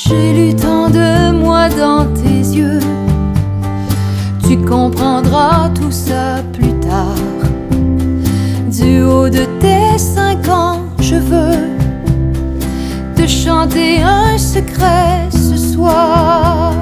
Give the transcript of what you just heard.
J'ai lu tant de moi dans tes yeux. Tu comprendras tout ça plus tard. Du haut de tes 5 ans, je veux te chanter un secret ce soir.